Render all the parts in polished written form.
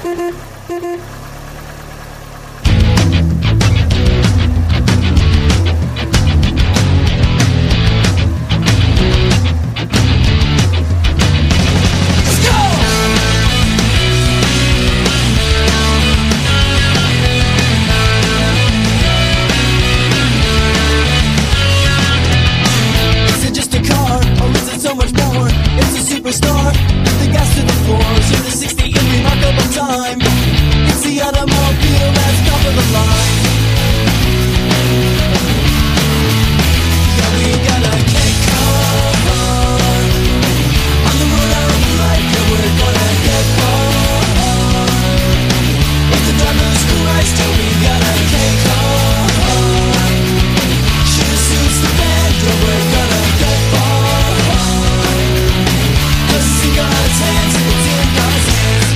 Superstar, the gas to the floor, 0 to 60 in remarkable time. It's the automobile that's top of the line. Yeah, we got a get car on the road out of life. Yeah, we're gonna get far. With the drivers Christ, yeah, we got a get car. Should suits the band, yeah, we're gonna get far. It's in God's hands, it's in God's hands.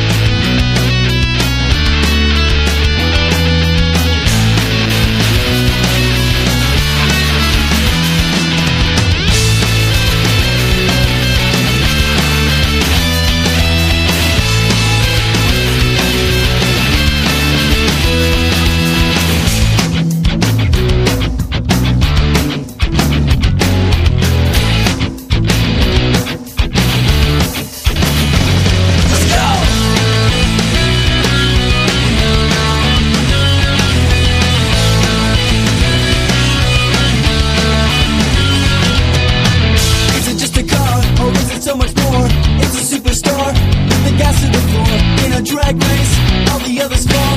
So much more, it's a superstar, the gas to the floor, in a drag race, all the others fall.